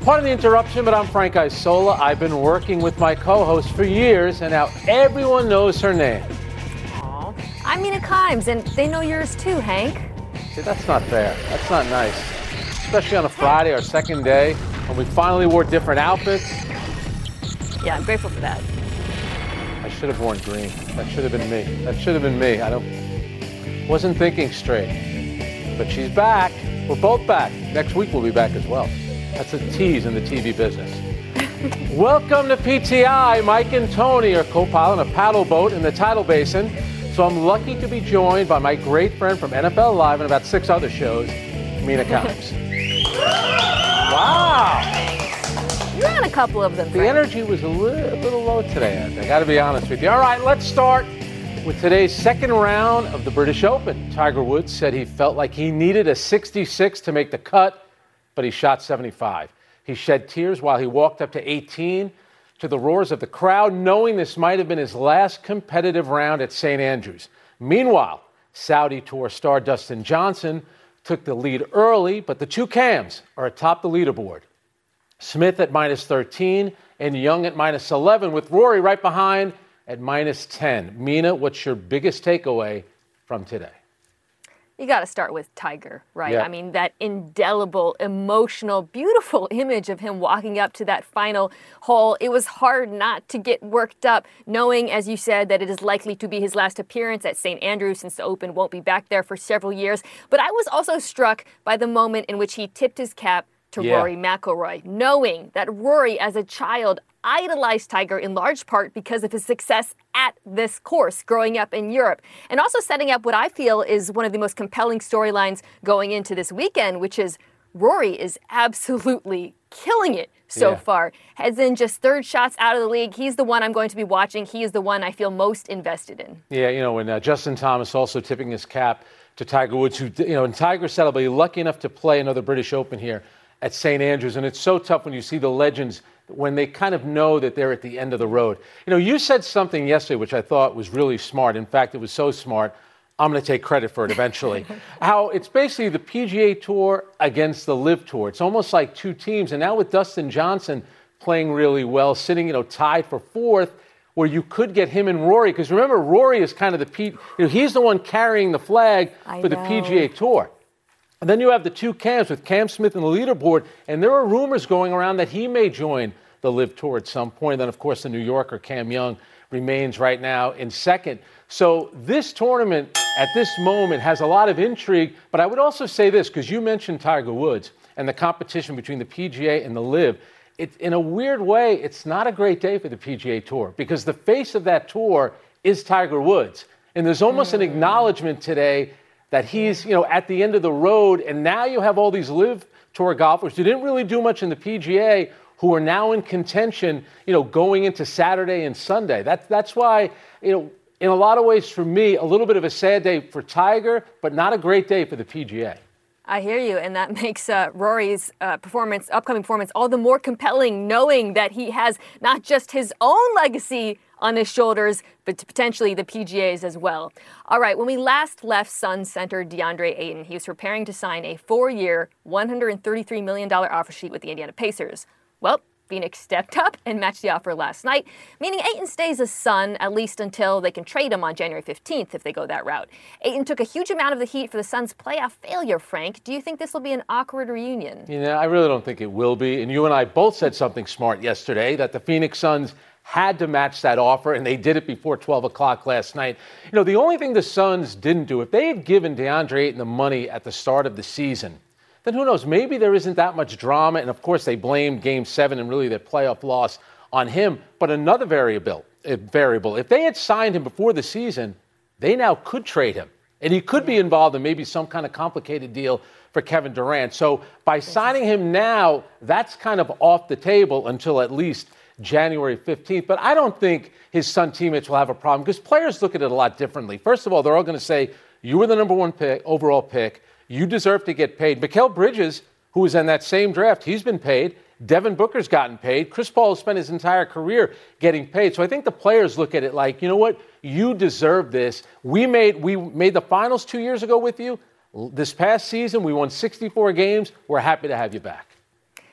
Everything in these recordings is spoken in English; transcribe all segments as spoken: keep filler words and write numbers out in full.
Pardon the interruption, but I'm Frank Isola. I've been working with my co-host for years, and now everyone knows her name. Aw. I'm Mina Kimes, and they know yours too, Hank. See, that's not fair. That's not nice. Especially on a Friday, our second day, when we finally wore different outfits. Yeah, I'm grateful for that. I should have worn green. That should have been me. That should have been me. I don't, wasn't thinking straight. But she's back. We're both back. Next week we'll be back as well. That's a tease in the T V business. Welcome to P T I. Mike and Tony are co-piloting a paddle boat in the tidal basin. So I'm lucky to be joined by my great friend from N F L Live and about six other shows, Mina Kimes. Wow. You ran a couple of them, The Frank. energy was a little, a little low today, I think. I got to be honest with you. All right, let's start with today's second round of the British Open. Tiger Woods said he felt like he needed a sixty-six to make the cut, but he shot seventy-five. He shed tears while he walked up to eighteen to the roars of the crowd, knowing this might have been his last competitive round at Saint Andrews. Meanwhile, Saudi Tour star Dustin Johnson took the lead early, but the two Cams are atop the leaderboard. Smith at minus thirteen and Young at minus eleven, with Rory right behind at minus ten. Mina, what's your biggest takeaway from today? You got to start with Tiger, right? Yeah. I mean, that indelible, emotional, beautiful image of him walking up to that final hole. It was hard not to get worked up, knowing, as you said, that it is likely to be his last appearance at Saint Andrews since the Open won't be back there for several years. But I was also struck by the moment in which he tipped his cap to Yeah. Rory McIlroy, knowing that Rory, as a child, idolized Tiger in large part because of his success at this course growing up in Europe, and also setting up what I feel is one of the most compelling storylines going into this weekend, which is Rory is absolutely killing it so Yeah. far. Heads in just third shots out of the league. He's the one I'm going to be watching. He is the one I feel most invested in. Yeah, you know, and uh, Justin Thomas also tipping his cap to Tiger Woods, who, you know, and Tiger said, I'll be lucky enough to play another British Open here at Saint Andrews. And it's so tough when you see the legends, when they kind of know that they're at the end of the road. You know, you said something yesterday which I thought was really smart. In fact, it was so smart, I'm going to take credit for it eventually. How it's basically the P G A Tour against the Live Tour. It's almost like two teams. And now with Dustin Johnson playing really well, sitting, you know, tied for fourth, where you could get him and Rory. Because remember, Rory is kind of the P, you know, he's the one carrying the flag I for the know. P G A Tour. And then you have the two Cams with Cam Smith in the leaderboard, and there are rumors going around that he may join the Live Tour at some point. Then, of course, the New Yorker Cam Young remains right now in second. So this tournament at this moment has a lot of intrigue, but I would also say this, because you mentioned Tiger Woods and the competition between the P G A and the Live. It, in a weird way, it's not a great day for the P G A Tour, because the face of that tour is Tiger Woods. And there's almost an acknowledgement today that he's, you know, at the end of the road, and now you have all these Live Tour golfers who didn't really do much in the P G A who are now in contention, you know, going into Saturday and Sunday. That, that's why, you know, in a lot of ways for me, a little bit of a sad day for Tiger, but not a great day for the P G A. I hear you, and that makes uh, Rory's uh, performance, upcoming performance, all the more compelling, knowing that he has not just his own legacy on his shoulders, but potentially the P G A's as well. All right, when we last left Sun center DeAndre Ayton, he was preparing to sign a four-year, one hundred thirty-three million dollars offer sheet with the Indiana Pacers. Well, Phoenix stepped up and matched the offer last night, meaning Ayton stays a Sun at least until they can trade him on January fifteenth if they go that route. Ayton took a huge amount of the heat for the Suns' playoff failure, Frank. Do you think this will be an awkward reunion? You know, I really don't think it will be. And you and I both said something smart yesterday, that the Phoenix Suns had to match that offer, and they did it before twelve o'clock last night. You know, the only thing the Suns didn't do, if they had given DeAndre Ayton the money at the start of the season, then who knows, maybe there isn't that much drama. And of course, they blamed Game seven and really their playoff loss on him. But another variable, uh, variable, if they had signed him before the season, they now could trade him. And he could be involved in maybe some kind of complicated deal for Kevin Durant. So by signing him now, that's kind of off the table until at least January fifteenth. But I don't think his Sun teammates will have a problem, because players look at it a lot differently. First of all, they're all going to say, you were the number one pick, overall pick. You deserve to get paid. Mikal Bridges, who was in that same draft, he's been paid. Devin Booker's gotten paid. Chris Paul has spent his entire career getting paid. So I think the players look at it like, you know what? You deserve this. We made we made the finals two years ago with you. This past season, we won sixty-four games. We're happy to have you back.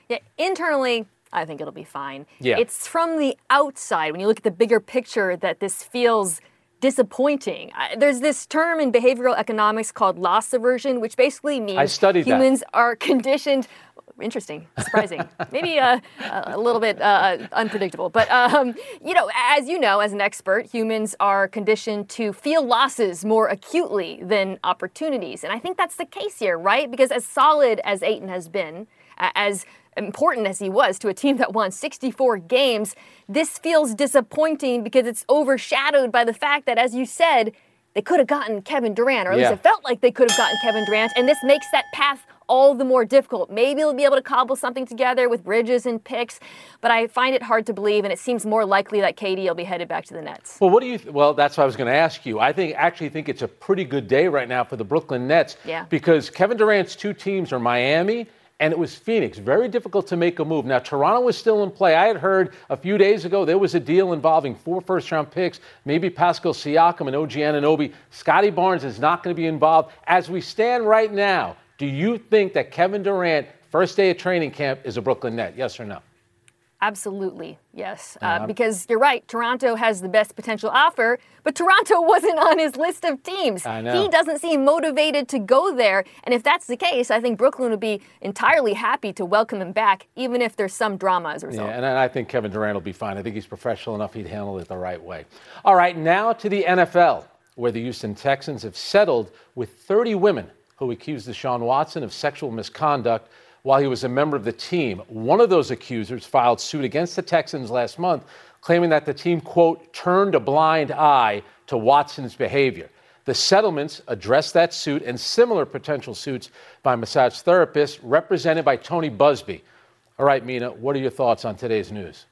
Yeah, internally, I think it'll be fine. Yeah. It's from the outside, when you look at the bigger picture, that this feels disappointing. I, there's this term in behavioral economics called loss aversion, which basically means I studied humans that. are conditioned. Interesting, surprising, maybe uh, a little bit uh, unpredictable. But, um, you know, as you know, as an expert, humans are conditioned to feel losses more acutely than opportunities. And I think that's the case here, right? Because as solid as Ayton has been, uh, as important as he was to a team that won sixty-four games, this feels disappointing because it's overshadowed by the fact that, as you said, they could have gotten Kevin Durant, or at yeah. least it felt like they could have gotten Kevin Durant, and this makes that path all the more difficult. Maybe they'll be able to cobble something together with Bridges and picks, but I find it hard to believe, and it seems more likely that K D will be headed back to the Nets. Well, what do you? Th- well, that's what I was going to ask you. I think actually think it's a pretty good day right now for the Brooklyn Nets, yeah. because Kevin Durant's two teams are Miami and it was Phoenix. Very difficult to make a move. Now, Toronto was still in play. I had heard a few days ago there was a deal involving four first-round picks, maybe Pascal Siakam and O G Anunoby. Scotty Barnes is not going to be involved. As we stand right now, do you think that Kevin Durant, first day of training camp, is a Brooklyn Net? Yes or no? Absolutely, yes. Uh, Uh-huh. because you're right, Toronto has the best potential offer, but Toronto wasn't on his list of teams. I know. He doesn't seem motivated to go there. And if that's the case, I think Brooklyn would be entirely happy to welcome him back, even if there's some drama as a result. Yeah, and I think Kevin Durant will be fine. I think he's professional enough. He'd handle it the right way. All right, now to the N F L, where the Houston Texans have settled with thirty women who accused Deshaun Watson of sexual misconduct while he was a member of the team. One of those accusers filed suit against the Texans last month, claiming that the team, quote, turned a blind eye to Watson's behavior. The settlements address that suit and similar potential suits by massage therapists represented by Tony Busby. All right, Mina, what are your thoughts on today's news?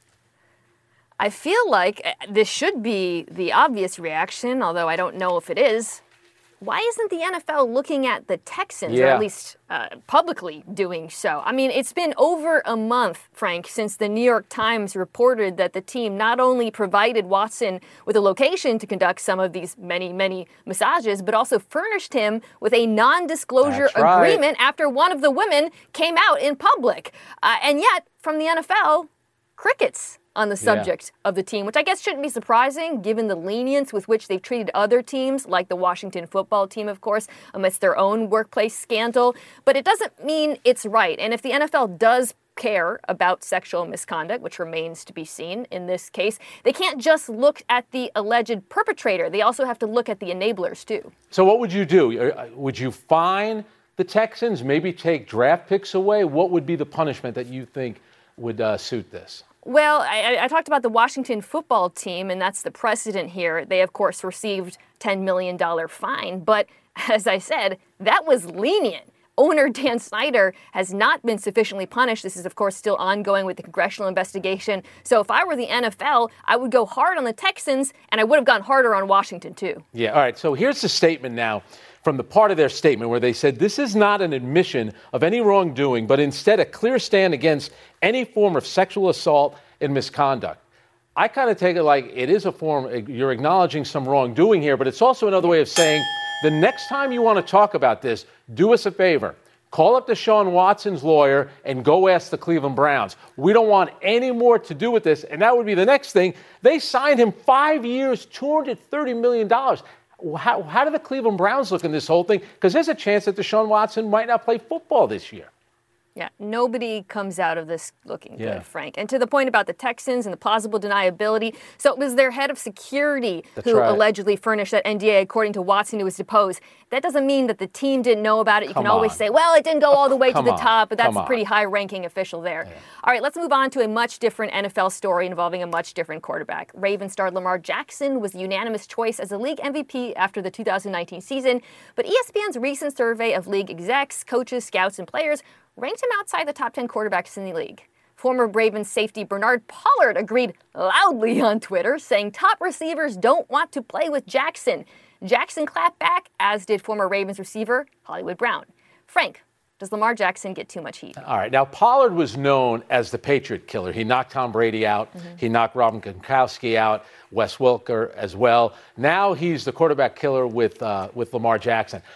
I feel like this should be the obvious reaction, although I don't know if it is. Why isn't the N F L looking at the Texans, yeah. or at least uh, publicly doing so? I mean, it's been over a month, Frank, since the New York Times reported that the team not only provided Watson with a location to conduct some of these many, many massages, but also furnished him with a non-disclosure That's right. agreement after one of the women came out in public. Uh, and yet, from the N F L, crickets on the subject yeah. of the team, which I guess shouldn't be surprising given the lenience with which they've treated other teams, like the Washington football team, of course, amidst their own workplace scandal. But it doesn't mean it's right. And if the N F L does care about sexual misconduct, which remains to be seen in this case, they can't just look at the alleged perpetrator. They also have to look at the enablers, too. So what would you do? Would you fine the Texans, maybe take draft picks away? What would be the punishment that you think would uh, suit this? Well, I, I talked about the Washington football team, and that's the precedent here. They, of course, received ten million dollars fine. But as I said, that was lenient. Owner Dan Snyder has not been sufficiently punished. This is, of course, still ongoing with the congressional investigation. So if I were the N F L, I would go hard on the Texans, and I would have gone harder on Washington, too. Yeah, all right. So here's the statement now from the part of their statement where they said this is not an admission of any wrongdoing, but instead a clear stand against any form of sexual assault and misconduct. I kind of take it like it is a form, you're acknowledging some wrongdoing here, but it's also another way of saying the next time you want to talk about this, do us a favor. Call up Deshaun Watson's lawyer and go ask the Cleveland Browns. We don't want any more to do with this. And that would be the next thing. They signed him five years, two hundred thirty million dollars. How, how do the Cleveland Browns look in this whole thing? Because there's a chance that Deshaun Watson might not play football this year. Yeah, nobody comes out of this looking yeah. good, Frank. And to the point about the Texans and the plausible deniability, so it was their head of security That's who right. allegedly furnished that N D A, according to Watson, who was deposed. That doesn't mean that the team didn't know about it. You Come can always on. say, well, it didn't go all the way to the on. top, but that's Come a pretty on. high-ranking official there. Yeah. All right, let's move on to a much different N F L story involving a much different quarterback. Ravens star Lamar Jackson was the unanimous choice as the league M V P after the two thousand nineteen season, but E S P N's recent survey of league execs, coaches, scouts, and players ranked him outside the top ten quarterbacks in the league. Former Ravens safety Bernard Pollard agreed loudly on Twitter, saying top receivers don't want to play with Jackson. Jackson clapped back, as did former Ravens receiver Hollywood Brown. Frank, does Lamar Jackson get too much heat? All right. Now, Pollard was known as the Patriot killer. He knocked Tom Brady out. Mm-hmm. He knocked Robin Gronkowski out, Wes Welker as well. Now he's the quarterback killer with uh, with Lamar Jackson.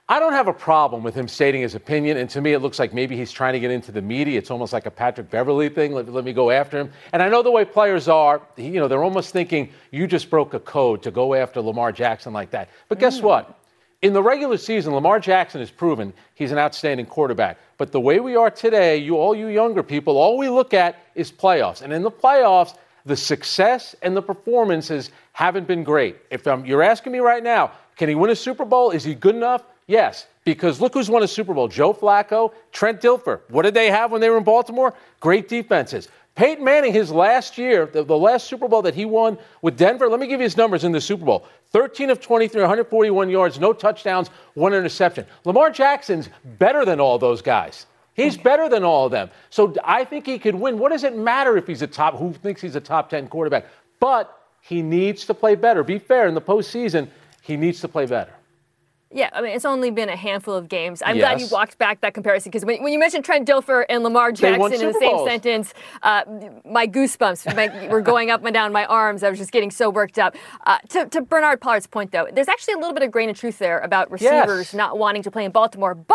I don't have a problem with him stating his opinion, and to me it looks like maybe he's trying to get into the media. It's almost like a Patrick Beverley thing. Let, let me go after him. And I know the way players are, you know, they're almost thinking you just broke a code to go after Lamar Jackson like that. But guess mm. what? In the regular season, Lamar Jackson has proven he's an outstanding quarterback. But the way we are today, you all you younger people, all we look at is playoffs. And in the playoffs, the success and the performances haven't been great. If um, you're asking me right now, can he win a Super Bowl? Is he good enough? Yes, because look who's won a Super Bowl. Joe Flacco, Trent Dilfer. What did they have when they were in Baltimore? Great defenses. Peyton Manning, his last year, the, the last Super Bowl that he won with Denver, let me give you his numbers in the Super Bowl. thirteen of twenty-three, one hundred forty-one yards, no touchdowns, one interception. Lamar Jackson's better than all those guys. He's better than all of them. So I think he could win. What does it matter if he's a top, who thinks he's a top ten quarterback? But he needs to play better. Be fair, in the postseason, he needs to play better. Yeah, I mean, it's only been a handful of games. I'm yes. glad you walked back that comparison, because when, when you mentioned Trent Dilfer and Lamar Jackson in the same Bowls. sentence, uh, my goosebumps my, were going up and down my arms. I was just getting so worked up. Uh, to, to Bernard Pollard's point, though, there's actually a little bit of grain of truth there about receivers yes. not wanting to play in Baltimore, but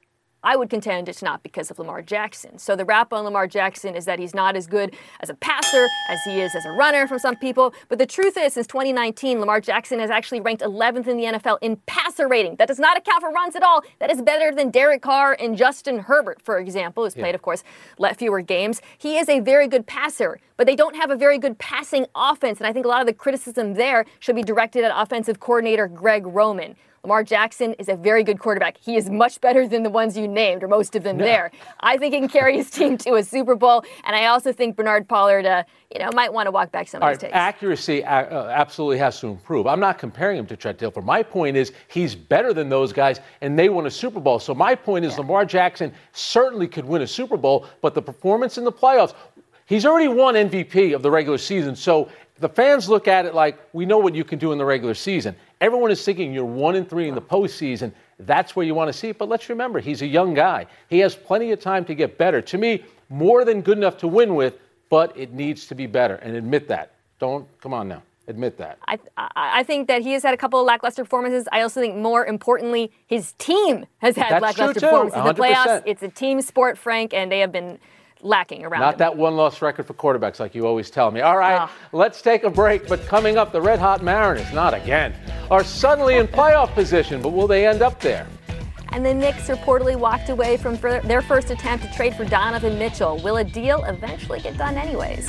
I would contend it's not because of Lamar Jackson. So the rap on Lamar Jackson is that he's not as good as a passer as he is as a runner from some people. But the truth is, since twenty nineteen, Lamar Jackson has actually ranked eleventh in the N F L in passer rating. That does not account for runs at all. That is better than Derek Carr and Justin Herbert, for example, who's played, yeah. of course, fewer games. He is a very good passer, but they don't have a very good passing offense. And I think a lot of the criticism there should be directed at offensive coordinator Greg Roman. Lamar Jackson is a very good quarterback. He is much better than the ones you named, or most of them no. there. I think he can carry his team to a Super Bowl, and I also think Bernard Pollard, uh, you know, might want to walk back some All of his right, takes. Accuracy uh, absolutely has to improve. I'm not comparing him to Trent Dilfer. My point is he's better than those guys, and they won a Super Bowl. So my point is yeah. Lamar Jackson certainly could win a Super Bowl, but the performance in the playoffs, he's already won M V P of the regular season. So the fans look at it like, we know what you can do in the regular season. Everyone is thinking you're one and three in the postseason. That's where you want to see it. But let's remember, he's a young guy. He has plenty of time to get better. To me, more than good enough to win with, but it needs to be better. And admit that. Don't, come on now. Admit that. I, I, I think that he has had a couple of lackluster performances. I also think, more importantly, his team has had That's lackluster true too. performances in the one hundred percent. playoffs. It's a team sport, Frank, and they have been lacking around Not him. that one-loss record for quarterbacks like you always tell me. All right, oh. let's take a break. But coming up, the Red Hot Mariners, not again, are suddenly in playoff position, but will they end up there? And the Knicks reportedly walked away from their first attempt to trade for Donovan Mitchell. Will a deal eventually get done anyways?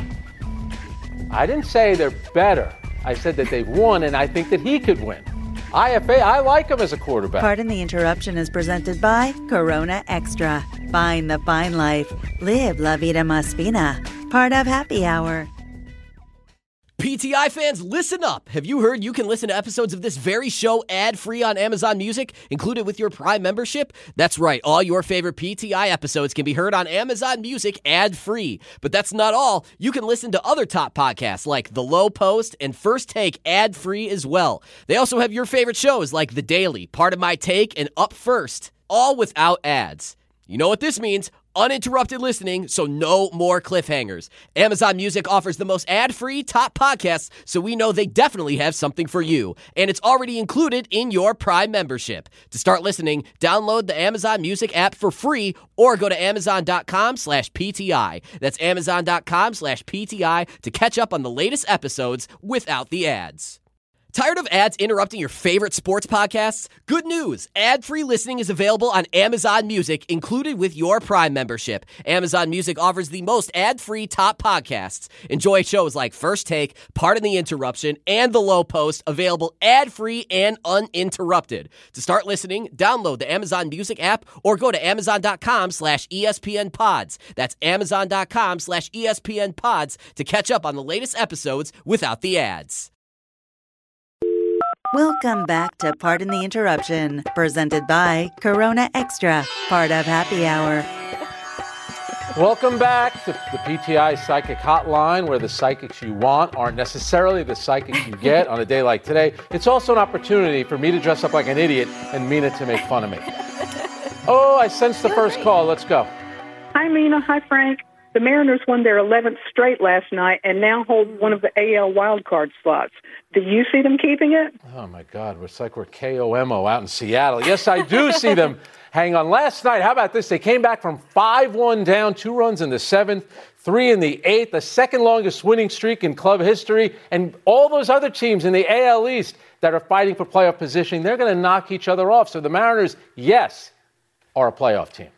I didn't say they're better. I said that they've won, and I think that he could win. I F A, I like him as a quarterback. Pardon the Interruption is presented by Corona Extra. Find the fine life. Live La Vida Más Fina. Part of Happy Hour. P T I fans, listen up. Have you heard you can listen to episodes of this very show ad-free on Amazon Music, included with your Prime membership? That's right. All your favorite P T I episodes can be heard on Amazon Music ad-free. But that's not all. You can listen to other top podcasts like The Low Post and First Take ad-free as well. They also have your favorite shows like The Daily, Part of My Take, and Up First, all without ads. You know what this means? Uninterrupted listening, so no more cliffhangers. Amazon Music offers the most ad-free top podcasts, so we know they definitely have something for you. And it's already included in your Prime membership. To start listening, download the Amazon Music app for free or go to amazon.com slash PTI. That's amazon.com slash PTI to catch up on the latest episodes without the ads. Tired of ads interrupting your favorite sports podcasts? Good news! Ad-free listening is available on Amazon Music, included with your Prime membership. Amazon Music offers the most ad-free top podcasts. Enjoy shows like First Take, Pardon the Interruption, and The Low Post, available ad-free and uninterrupted. To start listening, download the Amazon Music app or go to amazon.com slash ESPN pods. That's amazon.com slash ESPN pods to catch up on the latest episodes without the ads. Welcome back to Pardon the Interruption, presented by Corona Extra, part of Happy Hour. Welcome back to the P T I Psychic Hotline, where the psychics you want aren't necessarily the psychics you get on a day like today. It's also an opportunity for me to dress up like an idiot and Mina to make fun of me. Oh, I sense the first call. Let's go. Hi, Mina. Hi, Frank. The Mariners won their eleventh straight last night and now hold one of the A L wildcard slots. Do you see them keeping it? Oh, my God. It's like we're K O M O out in Seattle. Yes, I do see them. Hang on. Last night, how about this? They came back from five one down, two runs in the seventh, three in the eighth, the second longest winning streak in club history. And all those other teams in the A L East that are fighting for playoff positioning, they're going to knock each other off. So the Mariners, yes, are a playoff team.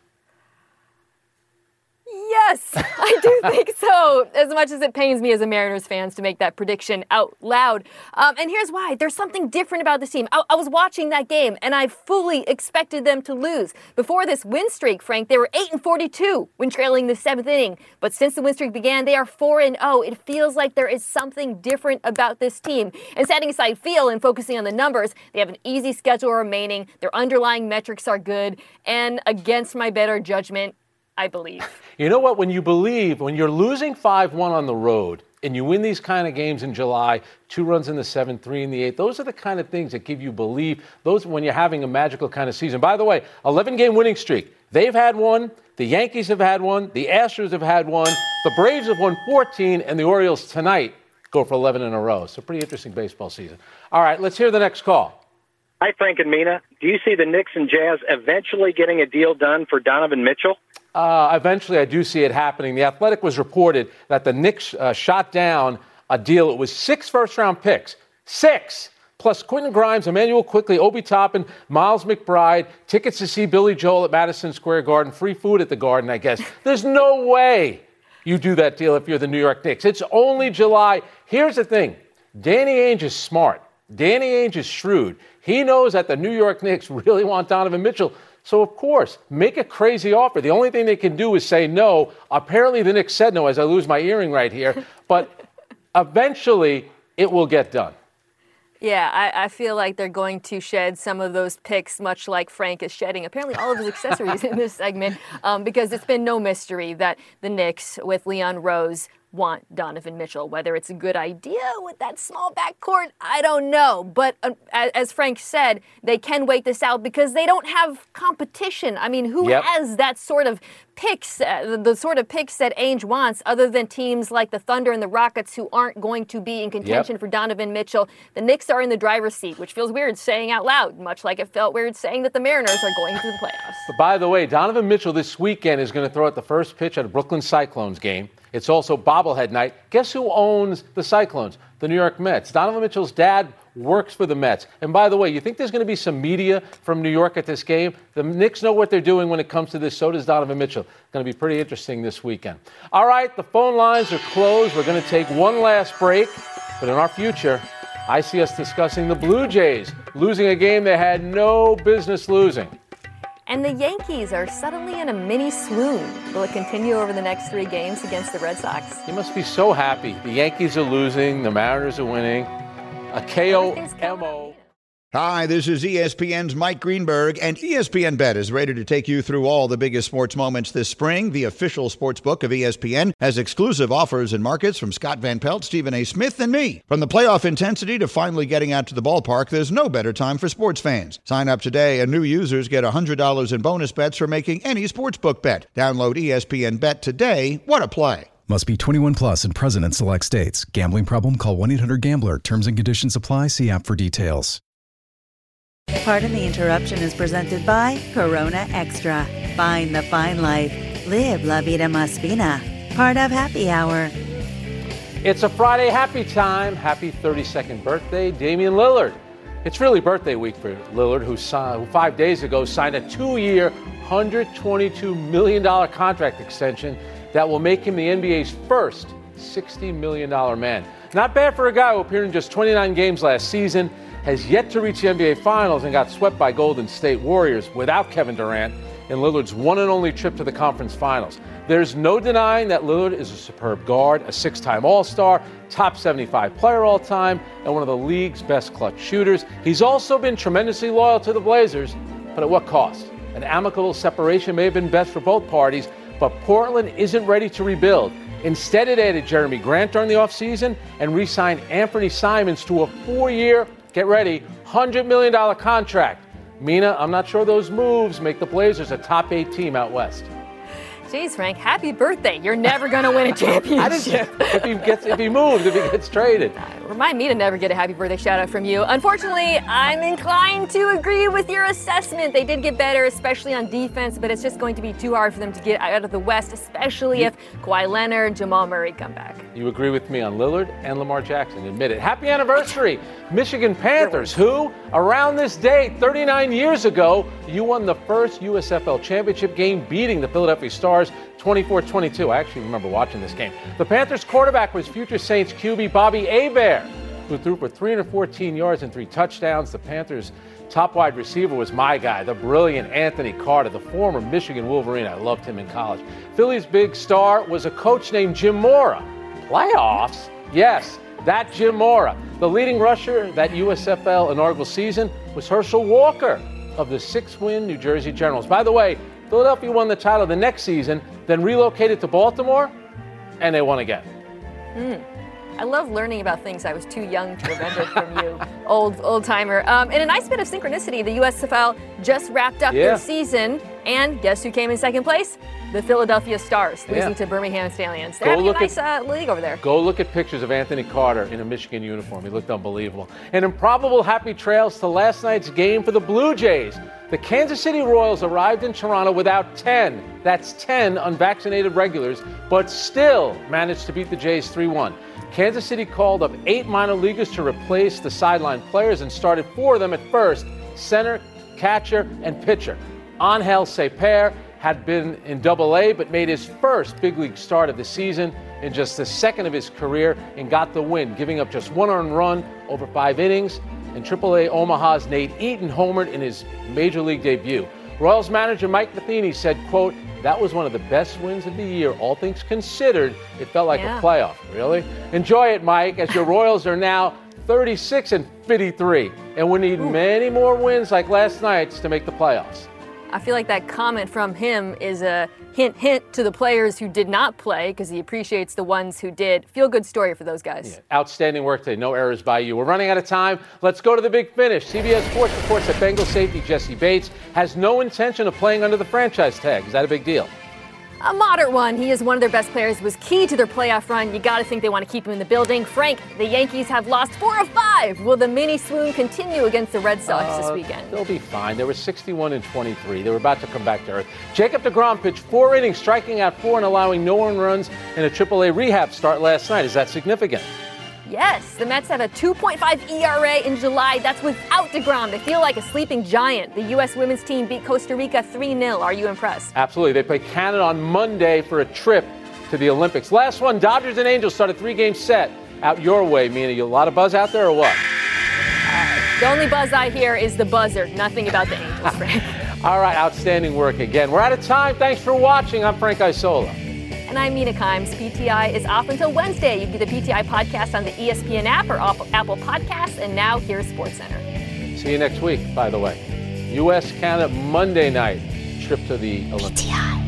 Yes, I do think so, as much as it pains me as a Mariners fan to make that prediction out loud. Um, and here's why. There's something different about this team. I, I was watching that game, and I fully expected them to lose. Before this win streak, Frank, they were eight and forty-two when trailing the seventh inning. But since the win streak began, they are four and oh. It feels like there is something different about this team. And setting aside feel and focusing on the numbers, they have an easy schedule remaining. Their underlying metrics are good. And against my better judgment, I believe. You know what? When you believe, when you're losing five one on the road and you win these kind of games in July, two runs in the seventh, three in the eighth, those are the kind of things that give you belief. Those when you're having a magical kind of season. By the way, eleven-game winning streak. They've had one. The Yankees have had one. The Astros have had one. The Braves have won fourteen. And the Orioles tonight go for eleven in a row. So pretty interesting baseball season. All right, let's hear the next call. Hi, Frank and Mina. Do you see the Knicks and Jazz eventually getting a deal done for Donovan Mitchell? Uh, eventually, I do see it happening. The Athletic was reported that the Knicks uh, shot down a deal. It was six first-round picks. Six! Plus Quentin Grimes, Emmanuel Quickley, Obi Toppin, Miles McBride, tickets to see Billy Joel at Madison Square Garden, free food at the Garden, I guess. There's no way you do that deal if you're the New York Knicks. It's only July. Here's the thing. Danny Ainge is smart. Danny Ainge is shrewd. He knows that the New York Knicks really want Donovan Mitchell. So, of course, make a crazy offer. The only thing they can do is say no. Apparently, the Knicks said no, as I lose my earring right here. But eventually, it will get done. Yeah, I, I feel like they're going to shed some of those picks, much like Frank is shedding apparently all of his accessories in this segment, um, because it's been no mystery that the Knicks, with Leon Rose, want Donovan Mitchell. Whether it's a good idea with that small backcourt, I don't know. But uh, as Frank said, they can wait this out because they don't have competition. I mean, who yep. has that sort of picks, uh, the sort of picks that Ainge wants, other than teams like the Thunder and the Rockets who aren't going to be in contention yep. for Donovan Mitchell? The Knicks are in the driver's seat, which feels weird saying out loud, much like it felt weird saying that the Mariners are going to the playoffs. But by the way, Donovan Mitchell this weekend is going to throw out the first pitch at a Brooklyn Cyclones game. It's also bobblehead night. Guess who owns the Cyclones? The New York Mets. Donovan Mitchell's dad works for the Mets. And by the way, you think there's going to be some media from New York at this game? The Knicks know what they're doing when it comes to this. So does Donovan Mitchell. Going to be pretty interesting this weekend. All right, the phone lines are closed. We're going to take one last break. But in our future, I see us discussing the Blue Jays losing a game they had no business losing. And the Yankees are suddenly in a mini swoon. Will it continue over the next three games against the Red Sox? You must be so happy. The Yankees are losing. The Mariners are winning. A K O M O. Hi, this is E S P N's Mike Greenberg, and E S P N Bet is ready to take you through all the biggest sports moments this spring. The official sports book of E S P N has exclusive offers and markets from Scott Van Pelt, Stephen A. Smith, and me. From the playoff intensity to finally getting out to the ballpark, there's no better time for sports fans. Sign up today, and new users get one hundred dollars in bonus bets for making any sportsbook bet. Download E S P N Bet today. What a play. Must be twenty-one plus and present in select states. Gambling problem? Call one eight hundred gambler. Terms and conditions apply. See app for details. Pardon the interruption is presented by Corona Extra. Find the fine life. Live La Vida Más Fina. Part of Happy Hour. It's a Friday happy time. Happy thirty-second birthday, Damian Lillard. It's really birthday week for Lillard, who, signed, who five days ago signed a two-year, one hundred twenty-two million dollars contract extension that will make him the N B A's first sixty million dollars man. Not bad for a guy who appeared in just twenty-nine games last season, has yet to reach the N B A Finals, and got swept by Golden State Warriors without Kevin Durant in Lillard's one and only trip to the conference finals. There's no denying that Lillard is a superb guard, a six-time All-Star, top seventy-five player all time, and one of the league's best clutch shooters. He's also been tremendously loyal to the Blazers, but at what cost? An amicable separation may have been best for both parties, but Portland isn't ready to rebuild. Instead, it added Jeremy Grant during the offseason and re-signed Anthony Simons to a four-year, get ready, one hundred million dollars contract. Mina, I'm not sure those moves make the Blazers a top eight team out west. Jeez, Frank, happy birthday. You're never going to win a championship. if he gets, if he moves, if he gets traded. Uh, remind me to never get a happy birthday shout out from you. Unfortunately, I'm inclined to agree with your assessment. They did get better, especially on defense, but it's just going to be too hard for them to get out of the West, especially you, if Kawhi Leonard and Jamal Murray come back. You agree with me on Lillard and Lamar Jackson. Admit it. Happy anniversary, Michigan Panthers, who, around this date, thirty-nine years ago, you won the first U S F L championship game, beating the Philadelphia Stars twenty-four twenty-two. I actually remember watching this game. The Panthers quarterback was future Saints Q B Bobby Hebert, who threw for three hundred fourteen yards and three touchdowns. The Panthers' top wide receiver was my guy, the brilliant Anthony Carter, the former Michigan Wolverine. I loved him in college. Philly's big star was a coach named Jim Mora. Playoffs? Yes, that Jim Mora. The leading rusher that U S F L inaugural season was Herschel Walker of the six-win New Jersey Generals. By the way, Philadelphia won the title the next season, then relocated to Baltimore, and they won again. Mm. I love learning about things I was too young to remember from you, old old timer. Um, in a nice bit of synchronicity, the U S F L just wrapped up yeah. their season, and guess who came in second place? The Philadelphia Stars, losing yeah. to Birmingham Stallions. They're Go having a look nice at, uh, league over there. Go look at pictures of Anthony Carter in a Michigan uniform. He looked unbelievable. And improbable happy trails to last night's game for the Blue Jays. The Kansas City Royals arrived in Toronto without ten, that's ten unvaccinated regulars, but still managed to beat the Jays three one. Kansas City called up eight minor leaguers to replace the sideline players and started four of them at first: center, catcher, and pitcher. Angel Cepeda had been in Double A, but made his first big league start of the season in just the second of his career and got the win, giving up just one earned run over five innings. And Triple A Omaha's Nate Eaton homered in his major league debut. Royals manager Mike Matheny said, quote, "That was one of the best wins of the year. All things considered, it felt like yeah. a playoff." Really? Enjoy it, Mike, as your Royals are now thirty-six and fifty-three. And we need Ooh. many more wins like last night's to make the playoffs. I feel like that comment from him is a hint, hint to the players who did not play, because he appreciates the ones who did. Feel good story for those guys. Yeah. Outstanding work today. No errors by you. We're running out of time. Let's go to the big finish. C B S Sports reports that Bengals safety Jesse Bates has no intention of playing under the franchise tag. Is that a big deal? A moderate one. He is one of their best players, was key to their playoff run. You got to think they want to keep him in the building. Frank, the Yankees have lost four of five. Will the mini swoon continue against the Red Sox uh, this weekend? They'll be fine. They were sixty-one and twenty-three. They were about to come back to earth. Jacob deGrom pitched four innings, striking out four and allowing no earned runs in a Triple A rehab start last night. Is that significant? Yes, the Mets have a two point five E R A in July. That's without DeGrom. They feel like a sleeping giant. The U S women's team beat Costa Rica three nil. Are you impressed? Absolutely. They play Canada on Monday for a trip to the Olympics. Last one, Dodgers and Angels start a three-game set out your way. Mina, you a lot of buzz out there or what? Uh, the only buzz I hear is the buzzer. Nothing about the Angels, Frank. All right, outstanding work again. We're out of time. Thanks for watching. I'm Frank Isola. And I'm Mina Kimes. P T I is off until Wednesday. You can get the P T I podcast on the E S P N app or Apple Podcasts. And now here's SportsCenter. See you next week, by the way. U S Canada Monday night trip to the Olympics. P T I.